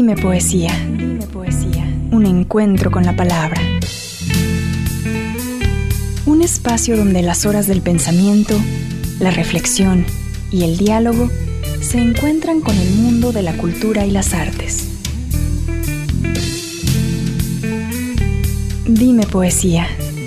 Dime poesía. Un encuentro con la palabra. Un espacio donde las horas del pensamiento, la reflexión y el diálogo se encuentran con el mundo de la cultura y las artes. Dime poesía.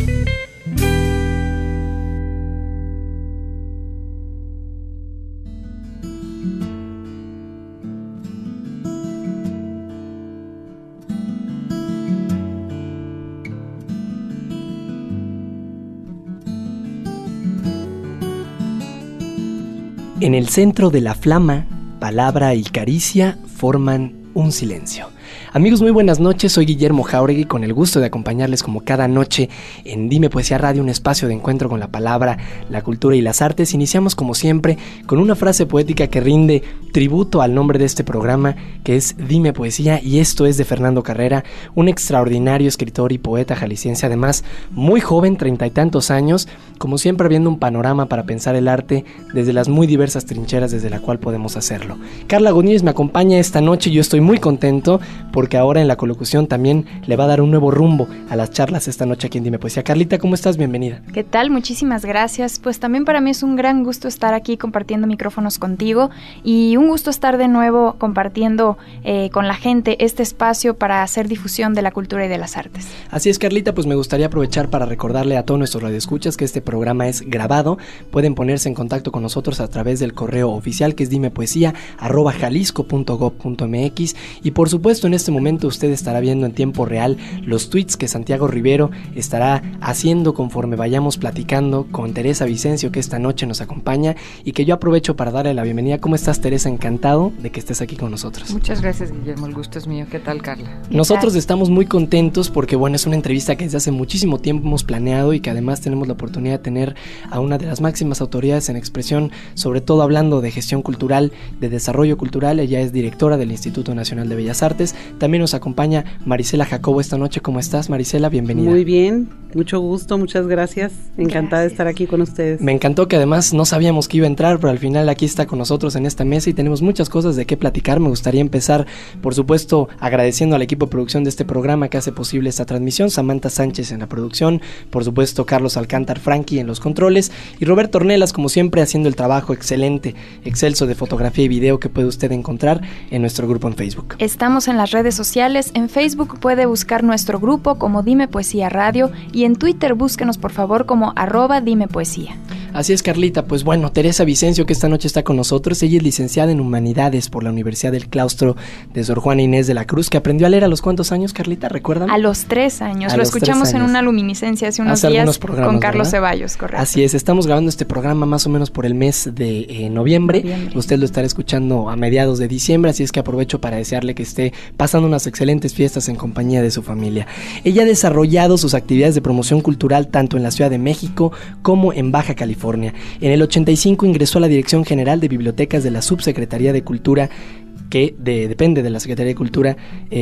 En el centro de la flama, palabra y caricia forman un silencio. Amigos, muy buenas noches, soy Guillermo Jáuregui, con el gusto de acompañarles como cada noche en Dime Poesía Radio, un espacio de encuentro con la palabra, la cultura y las artes. Iniciamos como siempre con una frase poética que rinde tributo al nombre de este programa, que es Dime Poesía, y esto es de Fernando Carrera, un extraordinario escritor y poeta jalisciense, además muy joven, 30 y tantos años, como siempre viendo un panorama para pensar el arte desde las muy diversas trincheras desde la cual podemos hacerlo. Carla Godínez me acompaña esta noche y yo estoy muy contento porque ahora en la colocución también le va a dar un nuevo rumbo a las charlas esta noche aquí en Dime Poesía. Carlita, ¿cómo estás? Bienvenida. ¿Qué tal? Muchísimas gracias. Pues también para mí es un gran gusto estar aquí compartiendo micrófonos contigo y un gusto estar de nuevo compartiendo con la gente este espacio para hacer difusión de la cultura y de las artes. Así es, Carlita, pues me gustaría aprovechar para recordarle a todos nuestros radioescuchas que este programa es grabado. Pueden ponerse en contacto con nosotros a través del correo oficial, que es dimepoesia@jalisco.gov.mx, y por supuesto en este momento usted estará viendo en tiempo real los tweets que Santiago Rivero estará haciendo conforme vayamos platicando con Teresa Vicencio, que esta noche nos acompaña y que yo aprovecho para darle la bienvenida. ¿Cómo estás, Teresa? Encantado de que estés aquí con nosotros. Muchas gracias, Guillermo, el gusto es mío. ¿Qué tal, Carla? Nosotros estamos muy contentos porque bueno, es una entrevista que desde hace muchísimo tiempo hemos planeado y que además tenemos la oportunidad de tener a una de las máximas autoridades en expresión, sobre todo hablando de gestión cultural, de desarrollo cultural. Ella es directora del Instituto Nacional de Bellas Artes. También nos acompaña Marisela Jacobo esta noche. ¿Cómo estás, Marisela? Bienvenida. Muy bien, mucho gusto, muchas gracias. Encantada de estar aquí con ustedes. Me encantó que además no sabíamos que iba a entrar, pero al final aquí está con nosotros en esta mesa y tenemos muchas cosas de qué platicar. Me gustaría empezar, por supuesto, agradeciendo al equipo de producción de este programa que hace posible esta transmisión. Samantha Sánchez en la producción, por supuesto Carlos Alcántar Franqui en los controles y Roberto Ornelas, como siempre, haciendo el trabajo excelente, excelso de fotografía y video que puede usted encontrar en nuestro grupo en Facebook. Estamos en las redes sociales. En Facebook puede buscar nuestro grupo como Dime Poesía Radio y en Twitter búsquenos por favor como @dimepoesía. Así es, Carlita. Pues bueno, Teresa Vicencio, que esta noche está con nosotros, ella es licenciada en Humanidades por la Universidad del Claustro de Sor Juana Inés de la Cruz, que aprendió a leer a los ¿cuántos años, Carlita? ¿Recuerdan? A los 3 años. Lo escuchamos en una luminiscencia hace unos días con Carlos Ceballos, correcto. Así es, estamos grabando este programa más o menos por el mes de noviembre. Usted lo estará escuchando a mediados de diciembre, así es que aprovecho para desearle que esté pasando unas excelentes fiestas en compañía de su familia. Ella ha desarrollado sus actividades de promoción cultural tanto en la Ciudad de México como en Baja California. En el 85 ingresó a la Dirección General de Bibliotecas de la Subsecretaría de Cultura, que depende de la Secretaría de Cultura,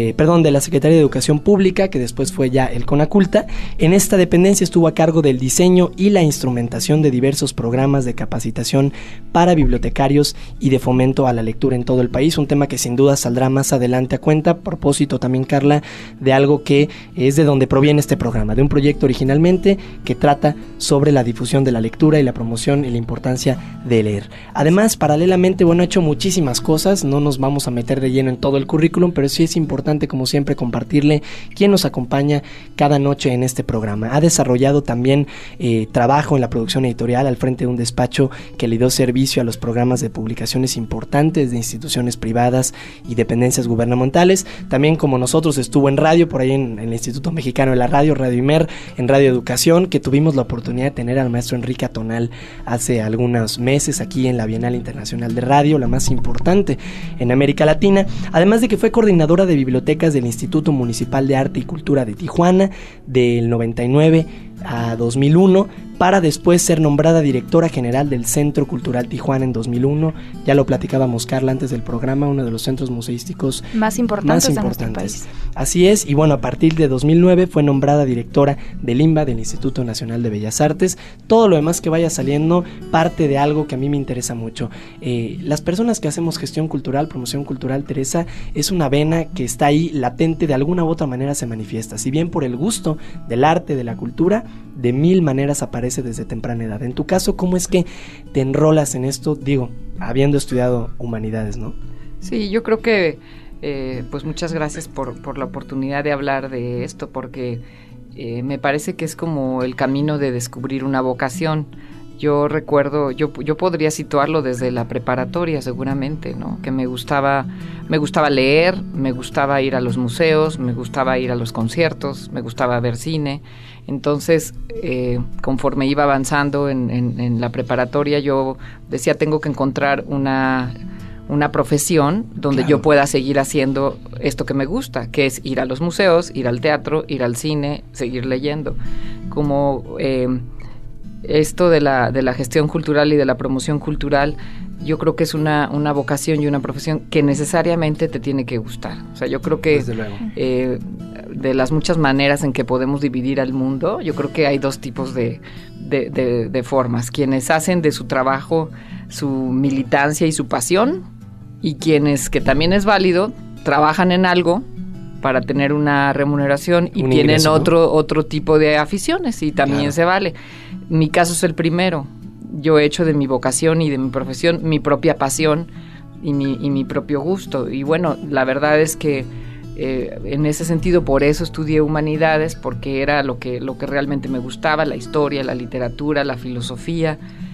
de la Secretaría de Educación Pública, que después fue ya el CONACULTA. En esta dependencia estuvo a cargo del diseño y la instrumentación de diversos programas de capacitación para bibliotecarios y de fomento a la lectura en todo el país, un tema que sin duda saldrá más adelante a cuenta. Propósito también, Carla, de algo que es de donde proviene este programa, de un proyecto originalmente que trata sobre la difusión de la lectura y la promoción y la importancia de leer. Además, paralelamente, bueno, ha hecho muchísimas cosas, no nos vamos a meter de lleno en todo el currículum, pero sí es importante, como siempre, compartirle quién nos acompaña cada noche en este programa. Ha desarrollado también trabajo en la producción editorial al frente de un despacho que le dio servicio a los programas de publicaciones importantes de instituciones privadas y dependencias gubernamentales. También, como nosotros, estuvo en radio, por ahí en el Instituto Mexicano de la Radio, Radio Imer, en Radio Educación, que tuvimos la oportunidad de tener al maestro Enrique Atonal hace algunos meses aquí en la Bienal Internacional de Radio, la más importante en América Latina, además de que fue coordinadora de bibliotecas del Instituto Municipal de Arte y Cultura de Tijuana del 99 a 2001, para después ser nombrada directora general del Centro Cultural Tijuana en 2001. Ya lo platicábamos, Carla, antes del programa, uno de los centros museísticos más importantes de nuestro país. Así es, y bueno, a partir de 2009 fue nombrada directora del INBA, del Instituto Nacional de Bellas Artes. Todo lo demás que vaya saliendo parte de algo que a mí me interesa mucho. Las personas que hacemos gestión cultural, promoción cultural, Teresa, es una vena que está ahí latente, de alguna u otra manera se manifiesta. Si bien por el gusto del arte, de la cultura, de mil maneras aparece desde temprana edad. En tu caso, ¿cómo es que te enrolas en esto? Digo, habiendo estudiado humanidades, ¿no? Sí, yo creo que pues muchas gracias por la oportunidad de hablar de esto, porque me parece que es como el camino de descubrir una vocación. Yo recuerdo, yo podría situarlo desde la preparatoria seguramente, ¿no? Que me gustaba leer, me gustaba ir a los museos, me gustaba ir a los conciertos, me gustaba ver cine. Entonces, conforme iba avanzando en la preparatoria, yo decía, tengo que encontrar una profesión donde yo pueda seguir haciendo esto que me gusta, que es ir a los museos, ir al teatro, ir al cine, seguir leyendo. Como esto de la gestión cultural y de la promoción cultural, yo creo que es una vocación y una profesión que necesariamente te tiene que gustar. O sea, yo creo que de las muchas maneras en que podemos dividir al mundo, yo creo que hay dos tipos de formas. Quienes hacen de su trabajo su militancia y su pasión, y quienes, que también es válido, trabajan en algo para tener una remuneración y tienen ingreso, ¿no? otro tipo de aficiones, y también se vale. Mi caso es el primero. Yo he hecho de mi vocación y de mi profesión mi propia pasión y mi propio gusto. Y bueno, la verdad es que en ese sentido, por eso estudié humanidades, porque era lo que realmente me gustaba: la historia, la literatura, la filosofía,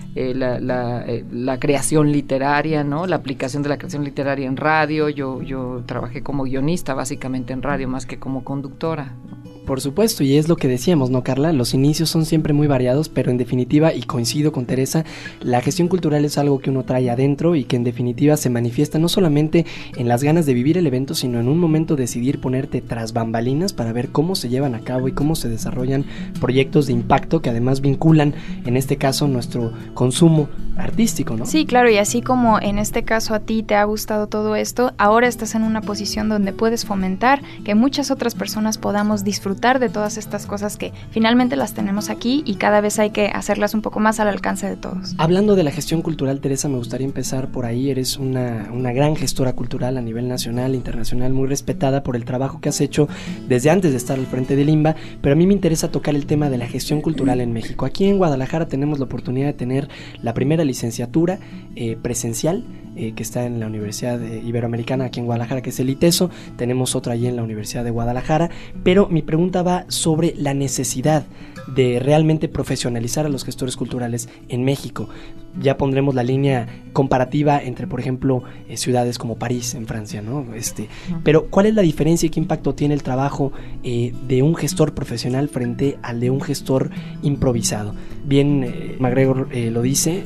la creación literaria, ¿no? La aplicación de la creación literaria en radio. Yo trabajé como guionista básicamente en radio, más que como conductora, ¿no? Por supuesto, y es lo que decíamos, ¿no, Carla? Los inicios son siempre muy variados, pero en definitiva, y coincido con Teresa, la gestión cultural es algo que uno trae adentro y que en definitiva se manifiesta no solamente en las ganas de vivir el evento, sino en un momento decidir ponerte tras bambalinas para ver cómo se llevan a cabo y cómo se desarrollan proyectos de impacto que además vinculan, en este caso, nuestro consumo artístico, ¿no? Sí, claro, y así como en este caso a ti te ha gustado todo esto, ahora estás en una posición donde puedes fomentar que muchas otras personas podamos disfrutar de todas estas cosas que finalmente las tenemos aquí, y cada vez hay que hacerlas un poco más al alcance de todos. Hablando de la gestión cultural, Teresa, me gustaría empezar por ahí. Eres una gran gestora cultural a nivel nacional, internacional, muy respetada por el trabajo que has hecho desde antes de estar al frente del INBA, pero a mí me interesa tocar el tema de la gestión cultural en México. Aquí en Guadalajara tenemos la oportunidad de tener la primera licenciatura presencial, que está en la Universidad Iberoamericana aquí en Guadalajara, que es el ITESO. Tenemos otra allí en la Universidad de Guadalajara, pero mi pregunta va sobre la necesidad de realmente profesionalizar a los gestores culturales en México. Ya pondremos la línea comparativa entre, por ejemplo, ciudades como París en Francia, ¿no? Pero ¿cuál es la diferencia y qué impacto tiene el trabajo de un gestor profesional frente al de un gestor improvisado? Bien, MacGregor lo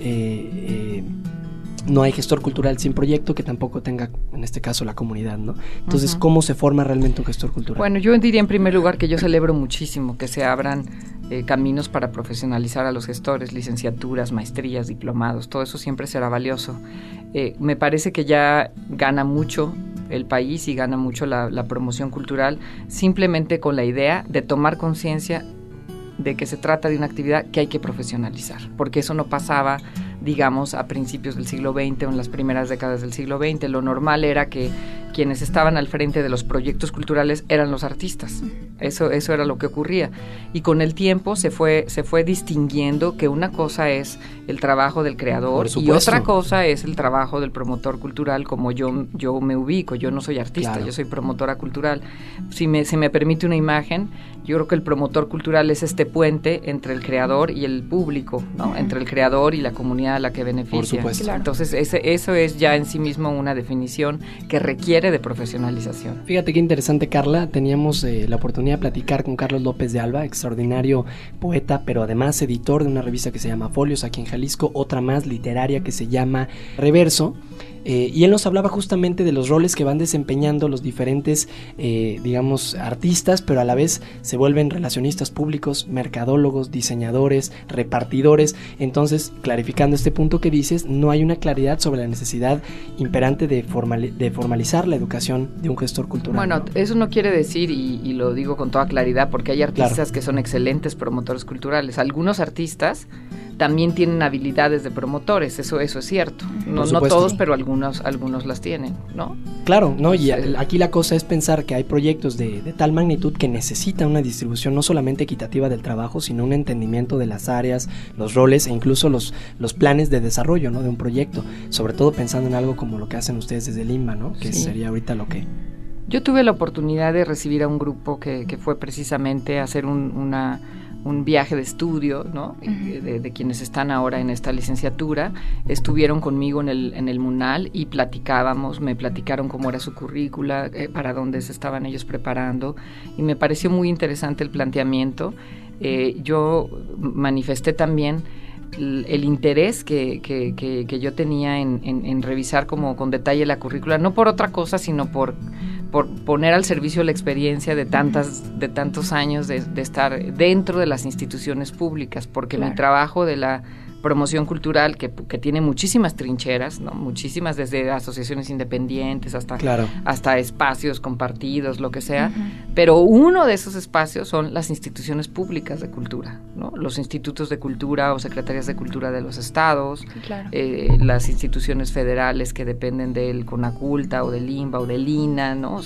dice, no hay gestor cultural sin proyecto que tampoco tenga, en este caso, la comunidad, ¿no? Entonces, ¿cómo se forma realmente un gestor cultural? Bueno, yo diría en primer lugar que yo celebro muchísimo que se abran caminos para profesionalizar a los gestores, licenciaturas, maestrías, diplomados, todo eso siempre será valioso. Me parece que ya gana mucho el país y gana mucho la promoción cultural simplemente con la idea de tomar conciencia de que se trata de una actividad que hay que profesionalizar, porque eso no pasaba, digamos, a principios del siglo XX o en las primeras décadas del siglo XX. Lo normal era que quienes estaban al frente de los proyectos culturales eran los artistas. Eso era lo que ocurría. Y con el tiempo se fue distinguiendo que una cosa es el trabajo del creador y otra cosa es el trabajo del promotor cultural, como yo me ubico. Yo no soy artista, claro. Yo soy promotora cultural. Si me permite una imagen, yo creo que el promotor cultural es este puente entre el creador y el público, ¿no? Entre el creador y la comunidad a la que beneficia. Por supuesto. Claro. Entonces, eso es ya en sí mismo una definición que requiere de profesionalización. Fíjate qué interesante, Carla. Teníamos la oportunidad de platicar con Carlos López de Alba, extraordinario poeta, pero además editor de una revista que se llama Folios aquí en Jalisco, otra más literaria que se llama Reverso. y él nos hablaba justamente de los roles que van desempeñando los diferentes, digamos, artistas, pero a la vez se vuelven relacionistas públicos, mercadólogos, diseñadores, repartidores. Entonces, clarificando este punto que dices, no hay una claridad sobre la necesidad imperante de formalizar la educación de un gestor cultural. Bueno, ¿no? Eso no quiere decir, y lo digo con toda claridad, porque hay artistas que son excelentes promotores culturales. Algunos artistas también tienen habilidades de promotores, eso es cierto. No todos, pero algunos las tienen, ¿no? Claro, ¿no? Y aquí la cosa es pensar que hay proyectos de tal magnitud que necesitan una distribución no solamente equitativa del trabajo, sino un entendimiento de las áreas, los roles e incluso los planes de desarrollo, ¿no? De un proyecto, sobre todo pensando en algo como lo que hacen ustedes desde el INBA, ¿no? Que sería ahorita lo que... Yo tuve la oportunidad de recibir a un grupo que fue precisamente a hacer un viaje de estudio, ¿no? De quienes están ahora en esta licenciatura. Estuvieron conmigo en el MUNAL y me platicaron cómo era su currícula, para dónde se estaban ellos preparando, y me pareció muy interesante el planteamiento. Yo manifesté también el interés que yo tenía en revisar como con detalle la currícula, no por otra cosa, sino por poner al servicio la experiencia de tantos años de estar dentro de las instituciones públicas, porque mi trabajo de la promoción cultural, que tiene muchísimas trincheras, ¿no? Muchísimas, desde asociaciones independientes hasta espacios compartidos, lo que sea, pero uno de esos espacios son las instituciones públicas de cultura, ¿no? Los institutos de cultura o secretarías de cultura de los estados, las instituciones federales que dependen del CONACULTA o del INBA o del INA, ¿no?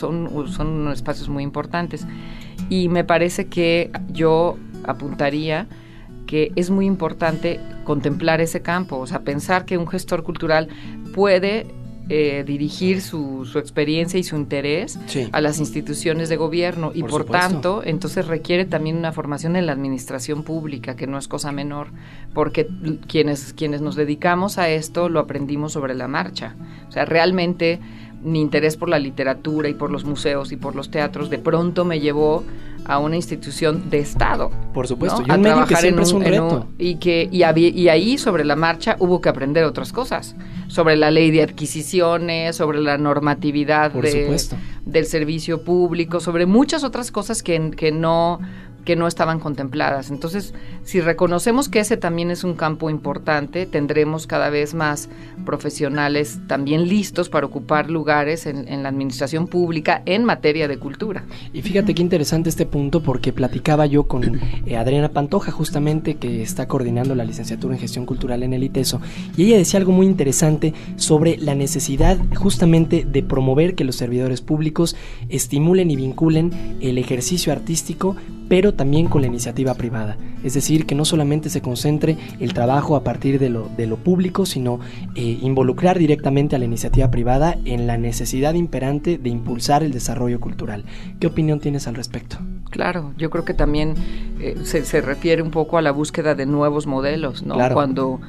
Son espacios muy importantes, y me parece que yo apuntaría que es muy importante contemplar ese campo, o sea, pensar que un gestor cultural puede dirigir su experiencia y su interés a las instituciones de gobierno, y por tanto, entonces requiere también una formación en la administración pública, que no es cosa menor, porque quienes nos dedicamos a esto lo aprendimos sobre la marcha. O sea, realmente mi interés por la literatura y por los museos y por los teatros de pronto me llevó a una institución de Estado. Por supuesto, ¿no? y un medio que siempre es un reto. Y ahí sobre la marcha hubo que aprender otras cosas, sobre la ley de adquisiciones, sobre la normatividad del servicio público, sobre muchas otras cosas que no estaban contempladas. Entonces, si reconocemos que ese también es un campo importante, tendremos cada vez más profesionales también listos para ocupar lugares en la administración pública en materia de cultura. Y fíjate qué interesante este punto, porque platicaba yo con Adriana Pantoja, justamente, que está coordinando la licenciatura en Gestión Cultural en el ITESO, y ella decía algo muy interesante sobre la necesidad justamente de promover que los servidores públicos estimulen y vinculen el ejercicio artístico, pero también con la iniciativa privada. Es decir, que no solamente se concentre el trabajo a partir de lo público, sino involucrar directamente a la iniciativa privada en la necesidad imperante de impulsar el desarrollo cultural. ¿Qué opinión tienes al respecto? Claro, yo creo que también se refiere un poco a la búsqueda de nuevos modelos, ¿no? Claro.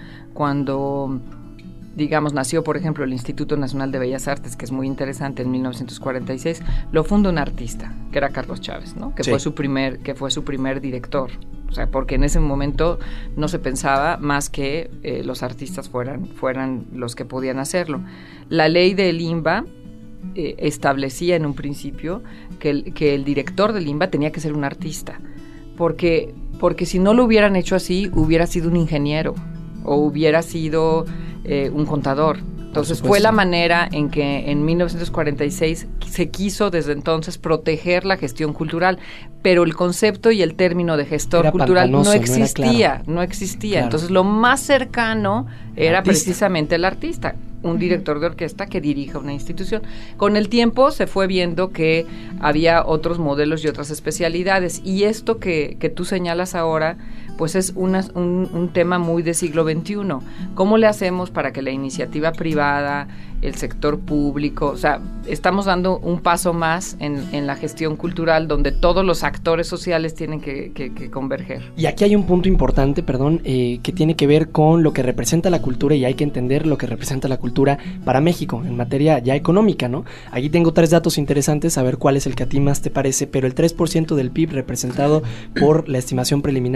Cuando digamos, nació, por ejemplo, el Instituto Nacional de Bellas Artes, que es muy interesante, en 1946, lo funda un artista, que era Carlos Chávez, ¿no? Que fue su primer director. O sea, porque en ese momento no se pensaba más que los artistas fueran los que podían hacerlo. La ley del INBA establecía en un principio que el director del INBA tenía que ser un artista, porque si no lo hubieran hecho así, hubiera sido un ingeniero o hubiera sido un contador. Entonces fue la manera en que en 1946 se quiso desde entonces proteger la gestión cultural, pero el concepto y el término de gestor cultural no existía. Claro. Entonces lo más cercano era precisamente el artista, un director de orquesta que dirija una institución. Con el tiempo se fue viendo que había otros modelos y otras especialidades, y esto que tú señalas ahora, pues es un tema muy de siglo XXI. ¿Cómo le hacemos para que la iniciativa privada, el sector público, o sea, estamos dando un paso más en la gestión cultural, donde todos los actores sociales tienen que converger? Y aquí hay un punto importante, que tiene que ver con lo que representa la cultura, y hay que entender lo que representa la cultura para México en materia ya económica, ¿no? Aquí tengo 3 datos interesantes, a ver cuál es el que a ti más te parece, pero el 3% del PIB representado por la estimación preliminar del INEGI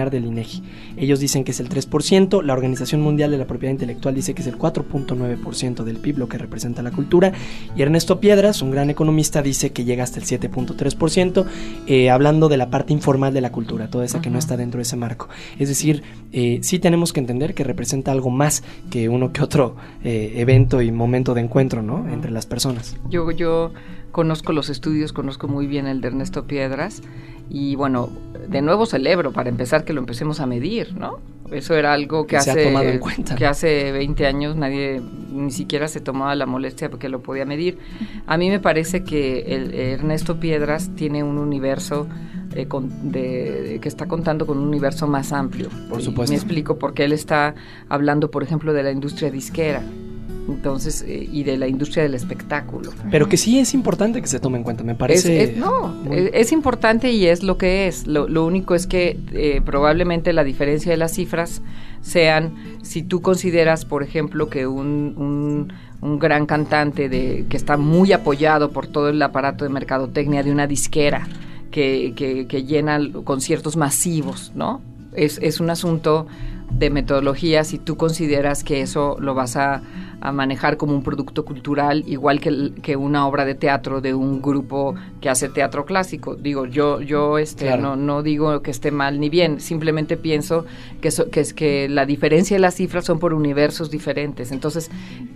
INEGI. Ellos dicen que es el 3%, la Organización Mundial de la Propiedad Intelectual dice que es el 4.9% del PIB, lo que representa la cultura, y Ernesto Piedras, un gran economista, dice que llega hasta el 7.3%, hablando de la parte informal de la cultura, toda esa que no está dentro de ese marco. Es decir, sí tenemos que entender que representa algo más que uno que otro evento y momento de encuentro, ¿no?, entre las personas. Yo conozco los estudios, conozco muy bien el de Ernesto Piedras, y bueno, de nuevo celebro, para empezar, que lo empecemos a medir, ¿no? Eso era algo que se ha tomado en cuenta. Que hace 20 años nadie ni siquiera se tomaba la molestia porque lo podía medir. A mí me parece que Ernesto Piedras tiene un universo que está contando con un universo más amplio. Por supuesto. Me explico, porque él está hablando, por ejemplo, de la industria disquera. Entonces, y de la industria del espectáculo. Pero que sí es importante que se tome en cuenta, me parece. Es importante y es lo que es. Lo único es que probablemente la diferencia de las cifras sean, si tú consideras, por ejemplo, que un gran cantante que está muy apoyado por todo el aparato de mercadotecnia de una disquera que llena conciertos masivos, ¿no? Es un asunto de metodología. Si tú consideras que eso lo vas a manejar como un producto cultural, igual que una obra de teatro de un grupo que hace teatro clásico. Digo, yo claro. no digo que esté mal ni bien, simplemente pienso que la diferencia de las cifras son por universos diferentes. Entonces,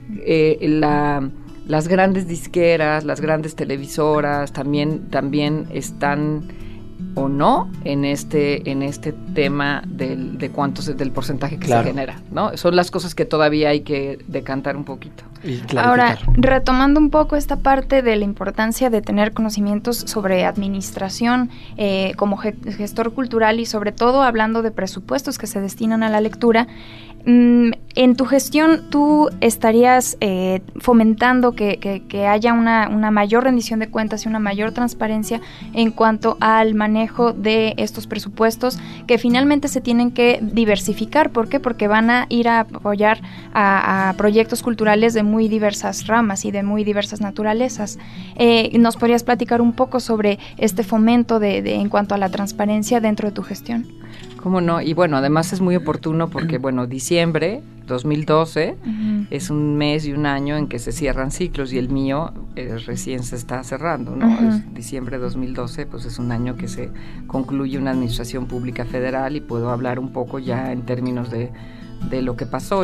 las grandes disqueras, las grandes televisoras también están o no en este tema del porcentaje que se genera, ¿no? Son las cosas que todavía hay que decantar un poquito. Ahora, retomando un poco esta parte de la importancia de tener conocimientos sobre administración como gestor cultural, y sobre todo hablando de presupuestos que se destinan a la lectura, en tu gestión, ¿tú estarías fomentando que haya una mayor rendición de cuentas y una mayor transparencia en cuanto al manejo de estos presupuestos, que finalmente se tienen que diversificar? ¿Por qué? Porque van a ir a apoyar a proyectos culturales de muy diversas ramas y de muy diversas naturalezas. ¿Nos podrías platicar un poco sobre este fomento en cuanto a la transparencia dentro de tu gestión? ¿Cómo no? Y bueno, además es muy oportuno porque, bueno, diciembre 2012 es un mes y un año en que se cierran ciclos, y el mío recién se está cerrando, ¿no? Es diciembre 2012, pues es un año que se concluye una administración pública federal, y puedo hablar un poco ya en términos de lo que pasó.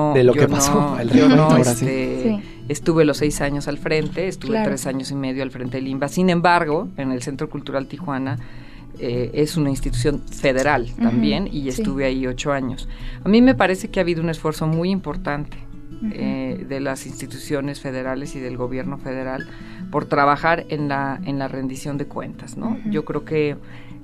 Estuve los 6 años al frente, estuve 3 años y medio al frente del INBA. Sin embargo, en el Centro Cultural Tijuana es una institución federal también, y estuve ahí 8 años. A mí me parece que ha habido un esfuerzo muy importante de las instituciones federales y del gobierno federal por trabajar en la rendición de cuentas, ¿no? Yo creo que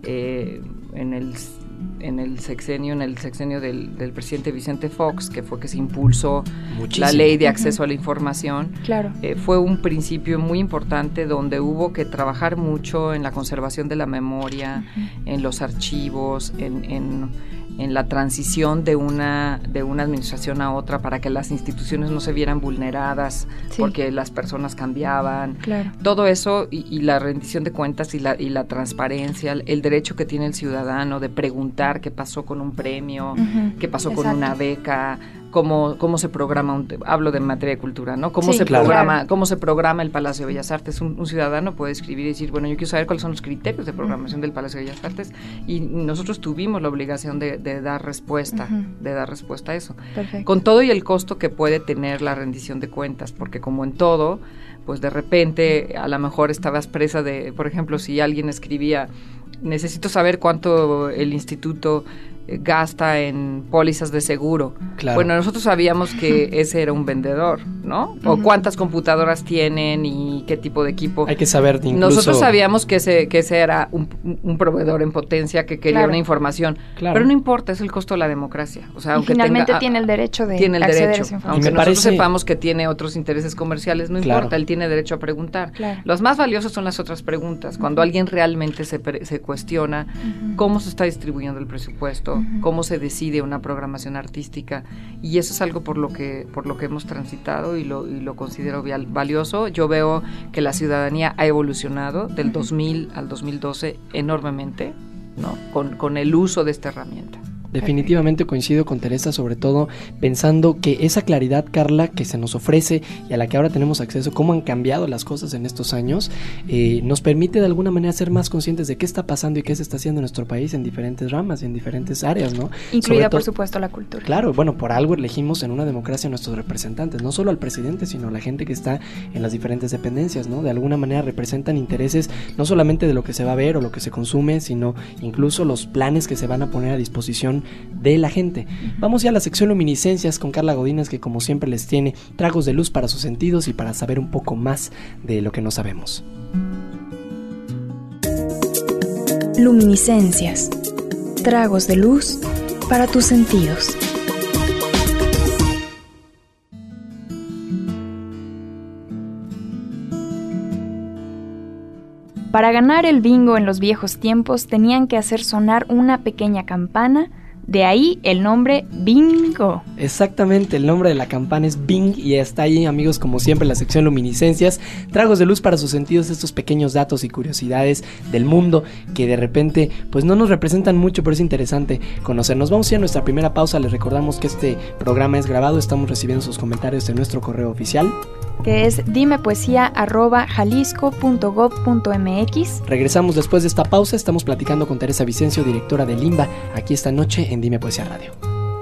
en el sexenio del presidente Vicente Fox, que fue que se impulsó la ley de acceso a la información, fue un principio muy importante donde hubo que trabajar mucho en la conservación de la memoria, en los archivos, en la transición de una administración a otra, para que las instituciones no se vieran vulneradas porque las personas cambiaban. Todo eso, y la rendición de cuentas y la transparencia, el derecho que tiene el ciudadano de preguntar qué pasó con un premio, qué pasó con una beca, cómo se programa hablo de materia de cultura, ¿no? Cómo se programa el Palacio de Bellas Artes. Un ciudadano puede escribir y decir, bueno, yo quiero saber cuáles son los criterios de programación del Palacio de Bellas Artes, y nosotros tuvimos la obligación de dar respuesta, a eso. Perfecto. Con todo y el costo que puede tener la rendición de cuentas, porque como en todo, pues de repente a lo mejor estabas presa de, por ejemplo, si alguien escribía, necesito saber cuánto el instituto gasta en pólizas de seguro. Bueno, nosotros sabíamos que ese era un vendedor, ¿no? O cuántas computadoras tienen y qué tipo de equipo. Hay que saber incluso. Nosotros sabíamos que ese era un proveedor en potencia que quería una información. Pero no importa, es el costo de la democracia. O sea, aunque finalmente tiene el derecho de acceder a esa información. Aunque nosotros sepamos que tiene otros intereses comerciales, no importa, él tiene derecho a preguntar. Los más valiosos son las otras preguntas. Cuando alguien realmente se cuestiona cómo se está distribuyendo el presupuesto, cómo se decide una programación artística, y eso es algo por lo que hemos transitado y lo considero valioso. Yo veo que la ciudadanía ha evolucionado del 2000 al 2012 enormemente, ¿no? Con el uso de esta herramienta. definitivamente coincido con Teresa, sobre todo pensando que esa claridad, Carla, que se nos ofrece y a la que ahora tenemos acceso, cómo han cambiado las cosas en estos años, nos permite de alguna manera ser más conscientes de qué está pasando y qué se está haciendo en nuestro país en diferentes ramas y en diferentes áreas, ¿no? Incluida, por supuesto, la cultura. Claro, bueno, por algo elegimos en una democracia a nuestros representantes, no solo al presidente, sino a la gente que está en las diferentes dependencias, ¿no? De alguna manera representan intereses no solamente de lo que se va a ver o lo que se consume, sino incluso los planes que se van a poner a disposición de la gente. Vamos ya a la sección Luminiscencias con Carla Godínez, que como siempre les tiene tragos de luz para sus sentidos y para saber un poco más de lo que no sabemos. Luminiscencias, tragos de luz para tus sentidos. Para ganar el bingo en los viejos tiempos tenían que hacer sonar una pequeña campana, de ahí el nombre bingo. Exactamente, el nombre de la campana es Bing y está ahí, amigos, como siempre, la sección Luminiscencias, tragos de luz para sus sentidos, estos pequeños datos y curiosidades del mundo que de repente pues no nos representan mucho, pero es interesante conocernos. Vamos a ir a nuestra primera pausa. Les recordamos que este programa es grabado, estamos recibiendo sus comentarios en nuestro correo oficial, que es dimepoesia@jalisco.gov.mx. Regresamos después de esta pausa. Estamos platicando con Teresa Vicencio, directora de Limba, aquí esta noche en Dime Poesía Radio.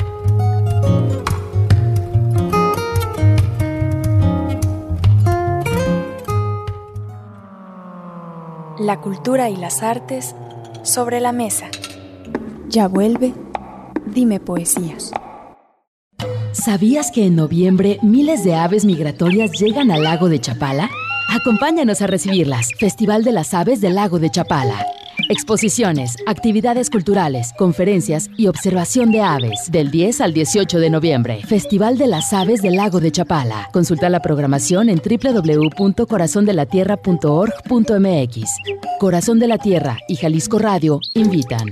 La cultura y las artes sobre la mesa. Ya vuelve Dime Poesías. ¿Sabías que en noviembre miles de aves migratorias llegan al lago de Chapala? Acompáñanos a recibirlas. Festival de las Aves del Lago de Chapala. Exposiciones, actividades culturales, conferencias y observación de aves. Del 10 al 18 de noviembre. Festival de las Aves del Lago de Chapala. Consulta la programación en www.corazondelatierra.org.mx. Corazón de la Tierra y Jalisco Radio invitan.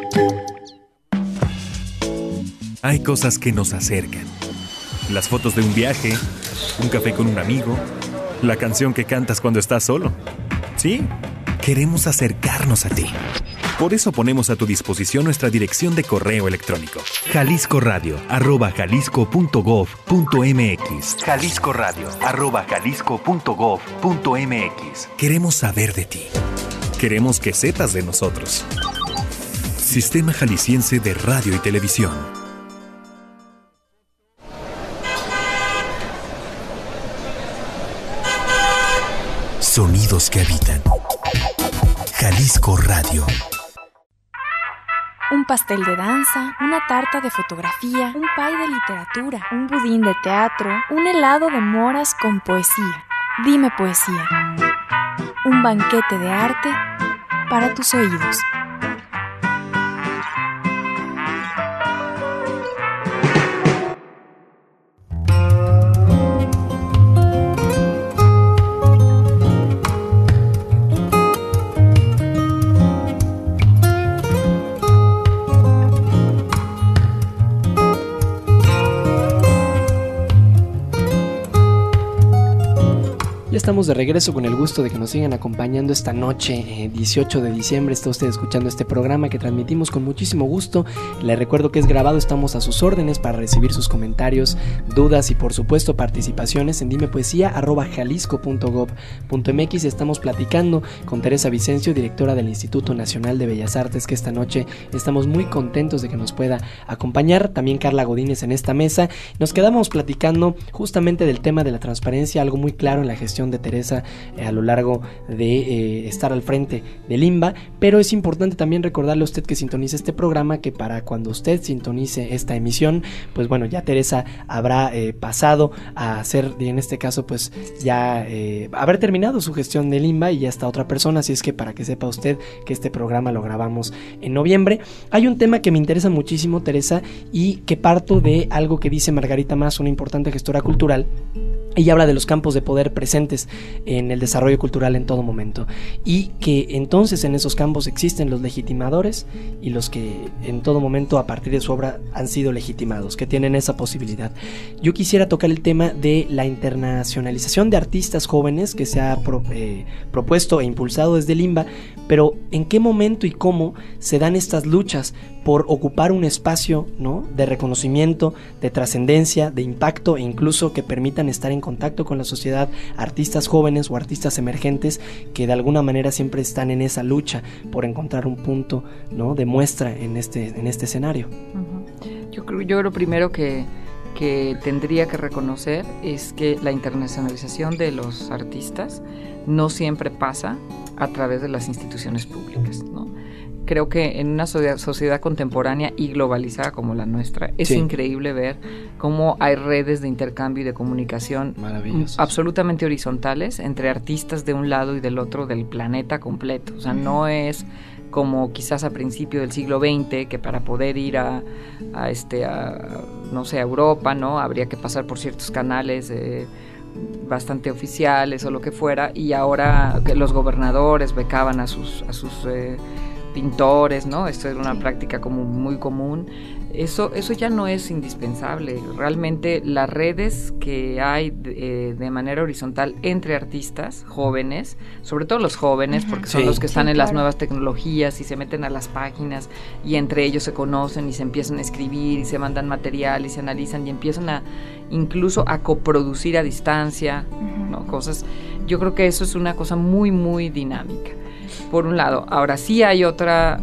Hay cosas que nos acercan. Las fotos de un viaje, un café con un amigo, la canción que cantas cuando estás solo. Sí, queremos acercarnos a ti. Por eso ponemos a tu disposición nuestra dirección de correo electrónico: jaliscoradio@jalisco.gov.mx. jaliscoradio@jalisco.gov.mx. Queremos saber de ti. Queremos que sepas de nosotros. Sistema Jalisciense de Radio y Televisión. Sonidos que habitan. Jalisco Radio. Un pastel de danza, una tarta de fotografía, un pie de literatura, un budín de teatro, un helado de moras con poesía. Dime Poesía. Un banquete de arte para tus oídos. Ya estamos de regreso con el gusto de que nos sigan acompañando esta noche, 18 de diciembre. Está usted escuchando este programa que transmitimos con muchísimo gusto. Le recuerdo que es grabado, estamos a sus órdenes para recibir sus comentarios, dudas y por supuesto participaciones en dimepoesia@jalisco.gov.mx. Estamos platicando con Teresa Vicencio, directora del Instituto Nacional de Bellas Artes, que esta noche estamos muy contentos de que nos pueda acompañar. También Carla Godínez en esta mesa. Nos quedamos platicando justamente del tema de la transparencia, algo muy claro en la gestión de Teresa a lo largo de estar al frente de Limba, pero es importante también recordarle a usted que sintonice este programa, que para cuando usted sintonice esta emisión, pues bueno, ya Teresa habrá pasado a hacer, en este caso pues ya haber terminado su gestión de Limba y ya está otra persona, así es que para que sepa usted que este programa lo grabamos en noviembre. Hay un tema que me interesa muchísimo, Teresa, y que parto de algo que dice Margarita Mas, una importante gestora cultural, Ella habla de los campos de poder presentes en el desarrollo cultural en todo momento y que entonces en esos campos existen los legitimadores y los que en todo momento a partir de su obra han sido legitimados, que tienen esa posibilidad. Yo quisiera tocar el tema de la internacionalización de artistas jóvenes que se ha propuesto e impulsado desde el INBA, pero ¿en qué momento y cómo se dan estas luchas por ocupar un espacio, ¿no?, de reconocimiento, de trascendencia, de impacto e incluso que permitan estar en contacto con la sociedad, artistas jóvenes o artistas emergentes que de alguna manera siempre están en esa lucha por encontrar un punto, ¿no?, de muestra en este escenario? Yo creo lo primero que tendría que reconocer es que la internacionalización de los artistas no siempre pasa a través de las instituciones públicas, ¿no? Creo que en una sociedad contemporánea y globalizada como la nuestra, es increíble ver cómo hay redes de intercambio y de comunicación absolutamente horizontales entre artistas de un lado y del otro del planeta completo. O sea, no es como quizás a principio del siglo XX, que para poder ir a no sé, a Europa, ¿no?, habría que pasar por ciertos canales bastante oficiales o lo que fuera, y ahora que los gobernadores becaban a sus pintores, ¿no? Esto era una práctica como muy común. Eso ya no es indispensable. Realmente las redes que hay de manera horizontal entre artistas jóvenes, sobre todo los jóvenes, porque son los que están en las nuevas tecnologías y se meten a las páginas y entre ellos se conocen y se empiezan a escribir y se mandan material y se analizan y empiezan incluso a coproducir a distancia, ¿no?, cosas. Yo creo que eso es una cosa muy, muy dinámica. Por un lado. Ahora sí hay otra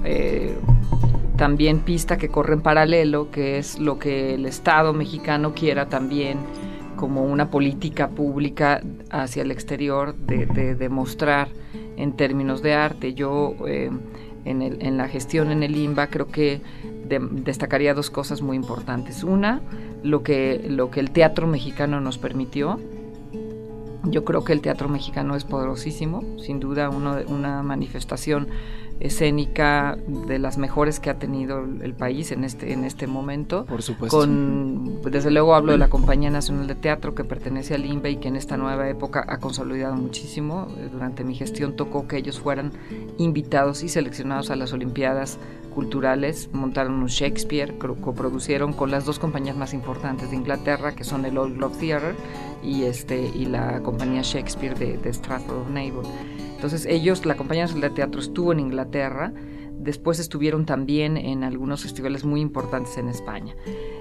también pista que corre en paralelo, que es lo que el Estado mexicano quiera también como una política pública hacia el exterior de demostrar en términos de arte. Yo en la gestión en el INBA creo que destacaría dos cosas muy importantes. Una, lo que el teatro mexicano nos permitió. Yo creo que el teatro mexicano es poderosísimo, sin duda una manifestación escénica de las mejores que ha tenido el país en este momento. Por supuesto. Desde luego hablo de la Compañía Nacional de Teatro, que pertenece al INBA y que en esta nueva época ha consolidado muchísimo. Durante mi gestión tocó que ellos fueran invitados y seleccionados a las Olimpiadas Culturales, montaron un Shakespeare, coproducieron con las dos compañías más importantes de Inglaterra, que son el Old Globe Theatre y la compañía Shakespeare de Stratford-on-Avon. Entonces la Compañía Nacional de Teatro estuvo en Inglaterra, después estuvieron también en algunos festivales muy importantes en España.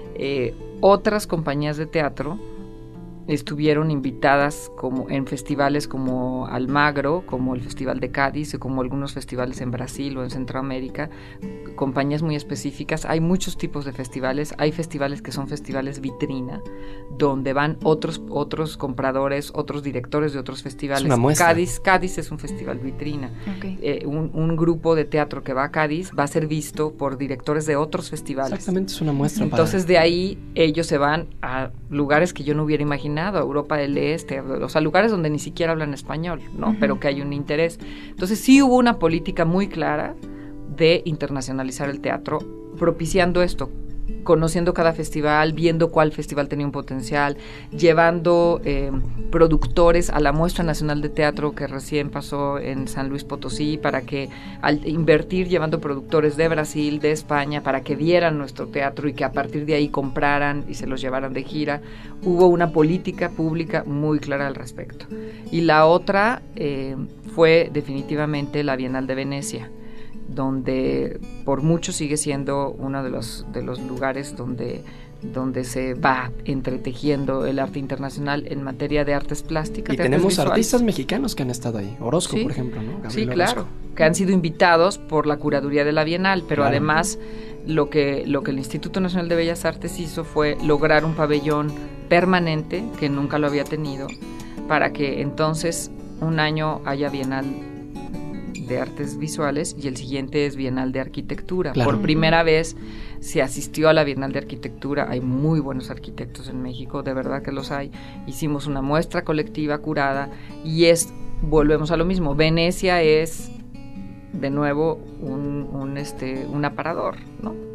Otras compañías de teatro estuvieron invitadas en festivales como Almagro, como el Festival de Cádiz, o como algunos festivales en Brasil o en Centroamérica, compañías muy específicas. Hay muchos tipos de festivales. Hay festivales que son festivales vitrina, donde van otros compradores, otros directores de otros festivales. Es una muestra. Cádiz es un festival vitrina. Okay. Un grupo de teatro que va a Cádiz va a ser visto por directores de otros festivales. Exactamente, es una muestra. Entonces de ahí ellos se van a lugares que yo no hubiera imaginado, a Europa del Este, o sea, lugares donde ni siquiera hablan español, ¿no? Pero que hay un interés. Entonces sí hubo una política muy clara de internacionalizar el teatro, propiciando esto, conociendo cada festival, viendo cuál festival tenía un potencial, llevando productores a la Muestra Nacional de Teatro que recién pasó en San Luis Potosí, para que al invertir llevando productores de Brasil, de España, para que vieran nuestro teatro y que a partir de ahí compraran y se los llevaran de gira. Hubo una política pública muy clara al respecto. Y la otra fue definitivamente la Bienal de Venecia, donde por mucho sigue siendo uno de los lugares donde se va entretejiendo el arte internacional en materia de artes plásticas. Y tenemos artistas mexicanos que han estado ahí, Orozco, por ejemplo, ¿no? Gabriel sí, claro, Orozco, que han sido invitados por la curaduría de la Bienal, pero claro, además lo que el Instituto Nacional de Bellas Artes hizo fue lograr un pabellón permanente, que nunca lo había tenido, para que entonces un año haya Bienal de Artes Visuales y el siguiente es Bienal de Arquitectura. Claro. Por primera vez se asistió a la Bienal de Arquitectura. Hay muy buenos arquitectos en México, de verdad que los hay. Hicimos una muestra colectiva curada y volvemos a lo mismo. Venecia es de nuevo un aparador, ¿no?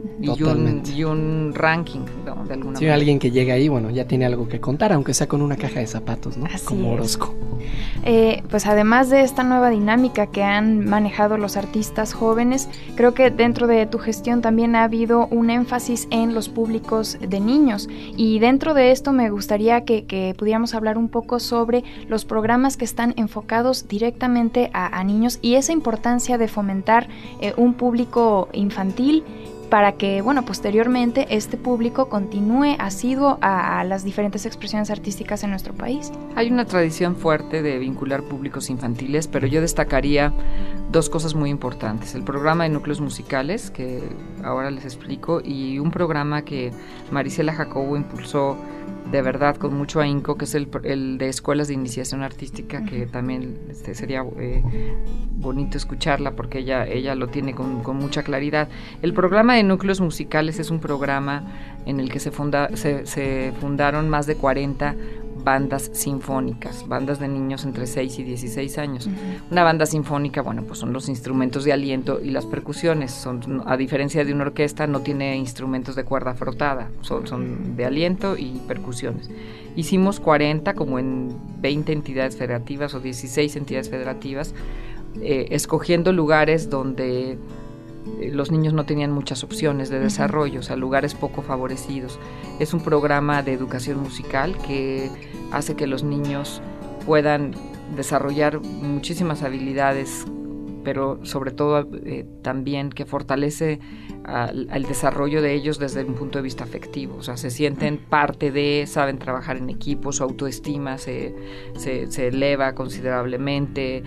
y un ranking, ¿no? De alguna manera. Alguien que llega ahí, bueno, ya tiene algo que contar, aunque sea con una caja de zapatos, ¿no? Así como es. Orozco. Pues además de esta nueva dinámica que han manejado los artistas jóvenes, creo que dentro de tu gestión también ha habido un énfasis en los públicos de niños, y dentro de esto me gustaría que pudiéramos hablar un poco sobre los programas que están enfocados directamente a niños y esa importancia de fomentar un público infantil para que, bueno, posteriormente este público continúe asiduo a las diferentes expresiones artísticas en nuestro país. Hay una tradición fuerte de vincular públicos infantiles, pero yo destacaría dos cosas muy importantes. El programa de núcleos musicales, que ahora les explico, y un programa que Marisela Jacobo impulsó de verdad con mucho ahínco, que es el de escuelas de iniciación artística, que también sería bonito escucharla porque ella lo tiene con mucha claridad. El programa de núcleos musicales es un programa en el que se fundaron más de 40 bandas sinfónicas, bandas de niños entre 6 y 16 años. Una banda sinfónica, bueno, pues son los instrumentos de aliento y las percusiones. A diferencia de una orquesta, no tiene instrumentos de cuerda frotada, son de aliento y percusiones. Hicimos 40, como en 20 entidades federativas o 16 entidades federativas, escogiendo lugares donde los niños no tenían muchas opciones de desarrollo, o sea, lugares poco favorecidos. Es un programa de educación musical que hace que los niños puedan desarrollar muchísimas habilidades, pero sobre todo también que fortalece al desarrollo de ellos desde un punto de vista afectivo. O sea, se sienten parte de, saben trabajar en equipo, su autoestima se eleva considerablemente,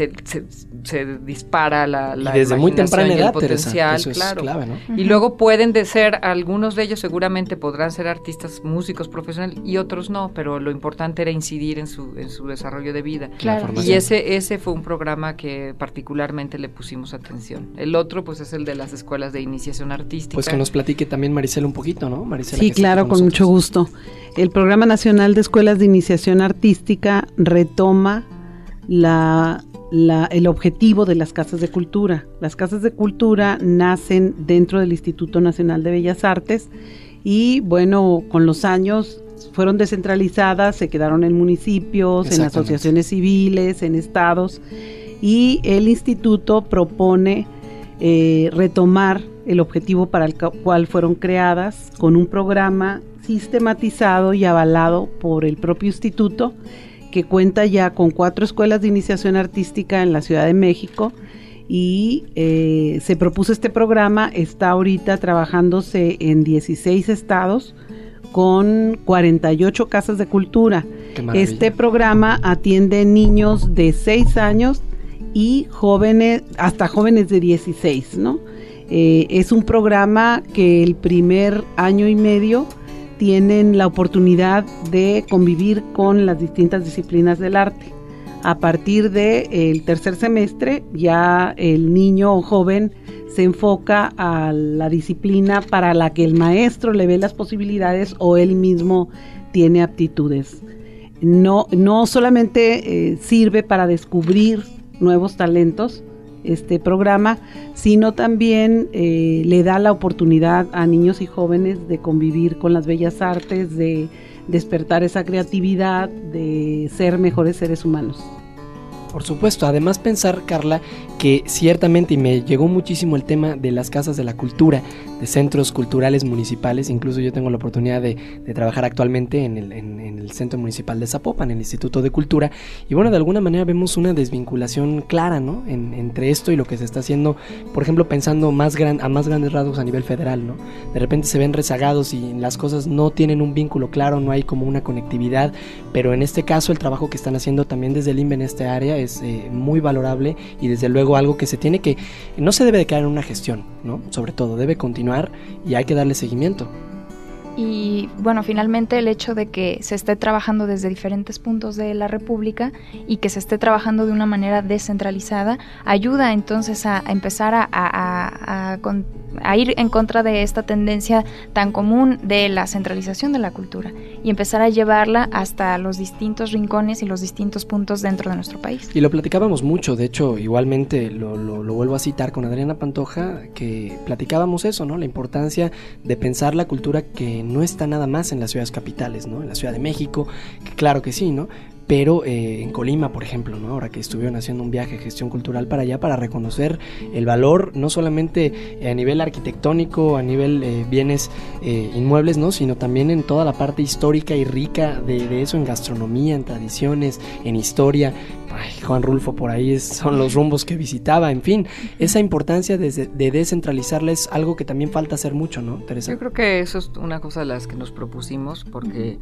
se dispara la y desde muy temprana edad, el potencial, Teresa, eso claro. es clave, ¿no? Y luego pueden ser, algunos de ellos seguramente podrán ser artistas, músicos profesionales, y otros no, pero lo importante era incidir en su desarrollo de vida. Claro. Y ese fue un programa que particularmente le pusimos atención. El otro, pues, es el de las escuelas de iniciación artística. Pues que nos platique también Marisela un poquito, ¿no? Marisela, sí, claro, con mucho gusto. El Programa Nacional de Escuelas de Iniciación Artística retoma el objetivo de las casas de cultura. Las casas de cultura nacen dentro del Instituto Nacional de Bellas Artes y, bueno, con los años fueron descentralizadas, se quedaron en municipios, en asociaciones civiles, en estados, y el instituto propone retomar el objetivo para el cual fueron creadas, con un programa sistematizado y avalado por el propio instituto, que cuenta ya con 4 escuelas de iniciación artística en la Ciudad de México, y se propuso este programa, está ahorita trabajándose en 16 estados con 48 casas de cultura. Este programa atiende niños de 6 años y jóvenes, hasta jóvenes de 16, ¿no? Es un programa que el primer año y medio tienen la oportunidad de convivir con las distintas disciplinas del arte. A partir del tercer semestre ya el niño o joven se enfoca a la disciplina para la que el maestro le ve las posibilidades o él mismo tiene aptitudes. No solamente sirve para descubrir nuevos talentos este programa, sino también le da la oportunidad a niños y jóvenes de convivir con las bellas artes, de despertar esa creatividad, de ser mejores seres humanos. Por supuesto, además pensar, Carla, que ciertamente, y me llegó muchísimo el tema de las casas de la cultura, de centros culturales municipales. Incluso yo tengo la oportunidad de trabajar actualmente en el Centro Municipal de Zapopan, en el Instituto de Cultura, y bueno, de alguna manera vemos una desvinculación clara, ¿no? Entre esto y lo que se está haciendo, por ejemplo, pensando a más grandes rasgos a nivel federal, ¿no? De repente se ven rezagados y las cosas no tienen un vínculo claro, no hay como una conectividad, pero en este caso el trabajo que están haciendo también desde el INBE en esta área es muy valorable, y desde luego algo que no se debe de quedar en una gestión, ¿no? Sobre todo debe continuar y hay que darle seguimiento. Y bueno, finalmente el hecho de que se esté trabajando desde diferentes puntos de la República y que se esté trabajando de una manera descentralizada ayuda entonces a empezar a a ir en contra de esta tendencia tan común de la centralización de la cultura y empezar a llevarla hasta los distintos rincones y los distintos puntos dentro de nuestro país. Y lo platicábamos mucho, de hecho, igualmente lo vuelvo a citar con Adriana Pantoja, que platicábamos eso, ¿no? La importancia de pensar la cultura que no está nada más en las ciudades capitales, ¿no? En la Ciudad de México, que claro que sí, ¿no? Pero en Colima, por ejemplo, ¿no? Ahora que estuvieron haciendo un viaje de gestión cultural para allá, para reconocer el valor, no solamente a nivel arquitectónico, a nivel bienes inmuebles, ¿no? Sino también en toda la parte histórica y rica de eso, en gastronomía, en tradiciones, en historia. Ay, Juan Rulfo por ahí son los rumbos que visitaba, en fin, esa importancia de descentralizarla es algo que también falta hacer mucho, ¿no, Teresa? Yo creo que eso es una cosa de las que nos propusimos, porque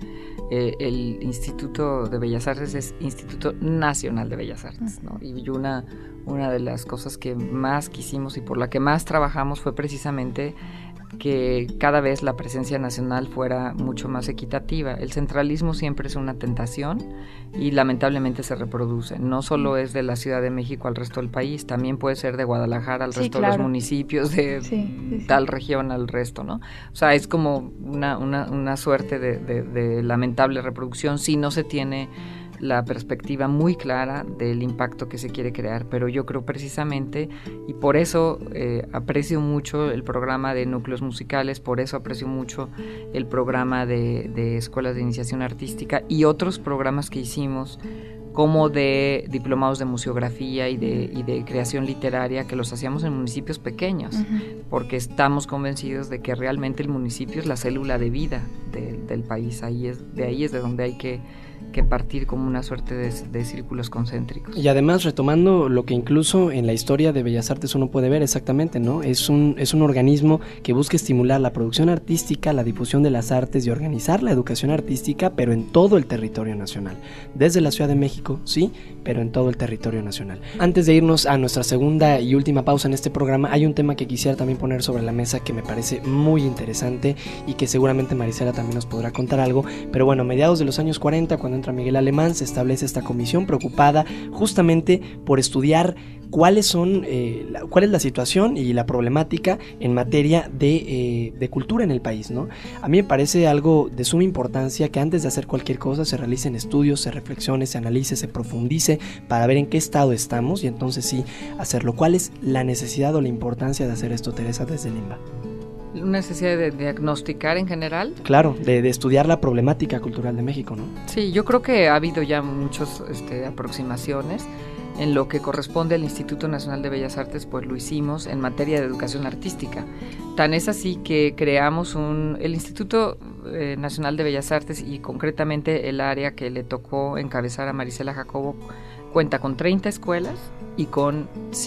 el Instituto de Bellas Artes es Instituto Nacional de Bellas Artes, ¿no? Y una de las cosas que más quisimos y por la que más trabajamos fue precisamente que cada vez la presencia nacional fuera mucho más equitativa. El centralismo siempre es una tentación y lamentablemente se reproduce. No solo es de la Ciudad de México al resto del país, también puede ser de Guadalajara al resto de los municipios, de tal región al resto, ¿no? O sea, es como una suerte de lamentable reproducción si no se tiene la perspectiva muy clara del impacto que se quiere crear, pero yo creo precisamente, y por eso aprecio mucho el programa de núcleos musicales, por eso aprecio mucho el programa de escuelas de iniciación artística y otros programas que hicimos, como de diplomados de museografía y de creación literaria, que los hacíamos en municipios pequeños, porque estamos convencidos de que realmente el municipio es la célula de vida del país. De ahí es de donde hay que partir como una suerte de círculos concéntricos. Y además, retomando lo que incluso en la historia de Bellas Artes uno puede ver exactamente, ¿no? Es un organismo que busca estimular la producción artística, la difusión de las artes y organizar la educación artística, pero en todo el territorio nacional. Desde la Ciudad de México, sí, pero en todo el territorio nacional. Antes de irnos a nuestra segunda y última pausa en este programa, hay un tema que quisiera también poner sobre la mesa que me parece muy interesante y que seguramente Marisela también nos podrá contar algo, pero bueno, a mediados de los años 40, cuando entra Miguel Alemán, se establece esta comisión preocupada justamente por estudiar cuál es la situación y la problemática en materia de cultura en el país, ¿no? A mí me parece algo de suma importancia que antes de hacer cualquier cosa se realicen estudios, se reflexione, se analice, se profundice para ver en qué estado estamos y entonces sí hacerlo. ¿Cuál es la necesidad o la importancia de hacer esto, Teresa, desde Limba? ¿Una necesidad de diagnosticar en general? Claro, de estudiar la problemática cultural de México, ¿no? Sí, yo creo que ha habido ya muchas aproximaciones. En lo que corresponde al Instituto Nacional de Bellas Artes, pues lo hicimos en materia de educación artística. Tan es así que creamos el Instituto Nacional de Bellas Artes, y concretamente el área que le tocó encabezar a Marisela Jacobo, cuenta con 30 escuelas y con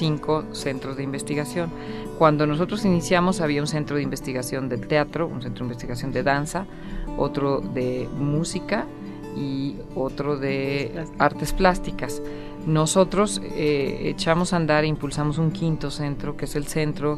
5 centros de investigación. Cuando nosotros iniciamos había un centro de investigación de teatro, un centro de investigación de danza, otro de música y otro de artes plásticas. Nosotros echamos a andar e impulsamos un quinto centro, que es el Centro